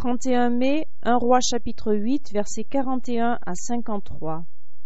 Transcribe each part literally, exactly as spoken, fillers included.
trente et un mai, un roi chapitre huit, versets quarante et un à cinquante-trois.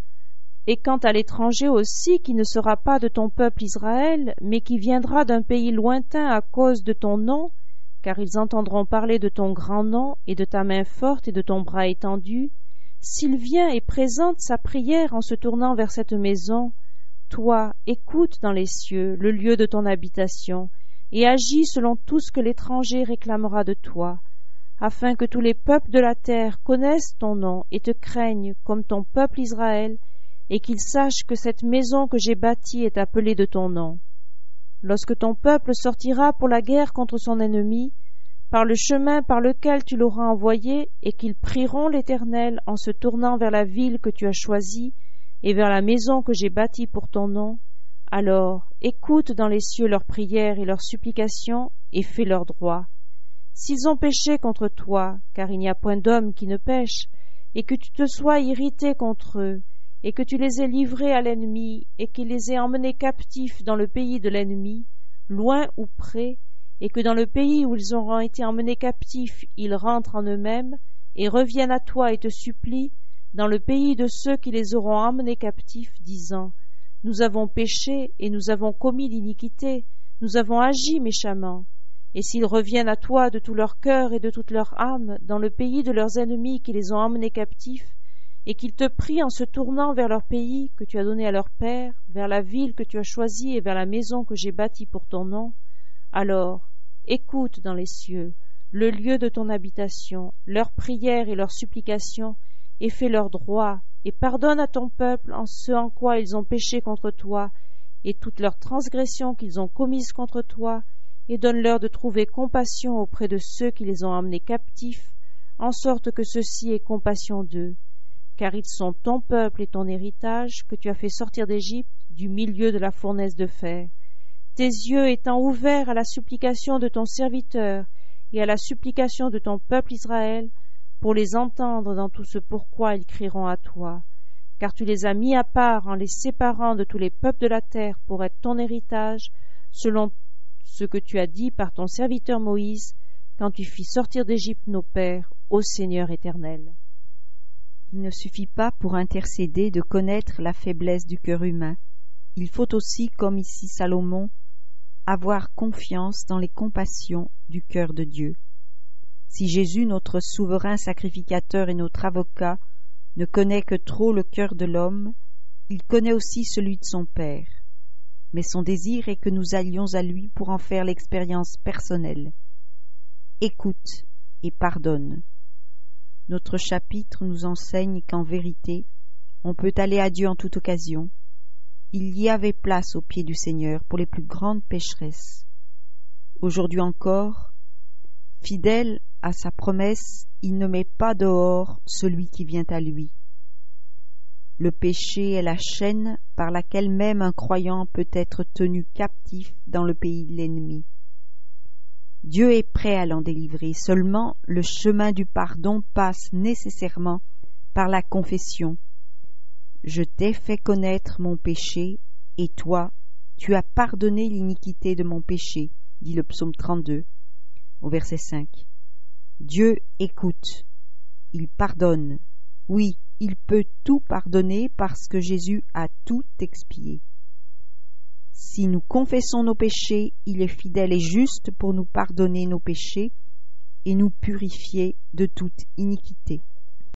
Et quant à l'étranger aussi, qui ne sera pas de ton peuple Israël, mais qui viendra d'un pays lointain à cause de ton nom, car ils entendront parler de ton grand nom et de ta main forte et de ton bras étendu, s'il vient et présente sa prière en se tournant vers cette maison, toi, écoute dans les cieux le lieu de ton habitation, et agis selon tout ce que l'étranger réclamera de toi, afin que tous les peuples de la terre connaissent ton nom et te craignent comme ton peuple Israël, et qu'ils sachent que cette maison que j'ai bâtie est appelée de ton nom. Lorsque ton peuple sortira pour la guerre contre son ennemi, par le chemin par lequel tu l'auras envoyé, et qu'ils prieront l'Éternel en se tournant vers la ville que tu as choisie, et vers la maison que j'ai bâtie pour ton nom, alors écoute dans les cieux leurs prières et leurs supplications, et fais leur droit. S'ils ont péché contre toi, car il n'y a point d'homme qui ne pêche, et que tu te sois irrité contre eux, et que tu les aies livrés à l'ennemi, et qu'ils les aient emmenés captifs dans le pays de l'ennemi, loin ou près, et que dans le pays où ils auront été emmenés captifs, ils rentrent en eux-mêmes, et reviennent à toi et te supplient, dans le pays de ceux qui les auront emmenés captifs, disant « Nous avons péché, et nous avons commis l'iniquité, nous avons agi méchamment. » Et s'ils reviennent à toi de tout leur cœur et de toute leur âme, dans le pays de leurs ennemis qui les ont emmenés captifs, et qu'ils te prient en se tournant vers leur pays que tu as donné à leur père, vers la ville que tu as choisie et vers la maison que j'ai bâtie pour ton nom, alors écoute dans les cieux le lieu de ton habitation, leurs prières et leurs supplications, et fais leur droit, et pardonne à ton peuple en ce en quoi ils ont péché contre toi, et toutes leurs transgressions qu'ils ont commises contre toi, et donne-leur de trouver compassion auprès de ceux qui les ont emmenés captifs, en sorte que ceux-ci aient compassion d'eux. Car ils sont ton peuple et ton héritage que tu as fait sortir d'Égypte, du milieu de la fournaise de fer. Tes yeux étant ouverts à la supplication de ton serviteur et à la supplication de ton peuple Israël, pour les entendre dans tout ce pourquoi ils crieront à toi. Car tu les as mis à part en les séparant de tous les peuples de la terre pour être ton héritage, selon ce que tu as dit par ton serviteur Moïse, quand tu fis sortir d'Égypte nos pères, ô Seigneur éternel. Il ne suffit pas pour intercéder de connaître la faiblesse du cœur humain. Il faut aussi, comme ici Salomon, avoir confiance dans les compassions du cœur de Dieu. Si Jésus, notre souverain sacrificateur et notre avocat, ne connaît que trop le cœur de l'homme, il connaît aussi celui de son Père. Mais son désir est que nous allions à lui pour en faire l'expérience personnelle. Écoute et pardonne. Notre chapitre nous enseigne qu'en vérité, on peut aller à Dieu en toute occasion. Il y avait place aux pieds du Seigneur pour les plus grandes pécheresses. Aujourd'hui encore, fidèle à sa promesse, il ne met pas dehors celui qui vient à lui. Le péché est la chaîne par laquelle même un croyant peut être tenu captif dans le pays de l'ennemi. Dieu est prêt à l'en délivrer, seulement le chemin du pardon passe nécessairement par la confession. Je t'ai fait connaître mon péché, et toi, tu as pardonné l'iniquité de mon péché, dit le psaume trente-deux, au verset cinq. Dieu écoute, il pardonne, oui, il peut tout pardonner parce que Jésus a tout expié. Si nous confessons nos péchés, il est fidèle et juste pour nous pardonner nos péchés et nous purifier de toute iniquité.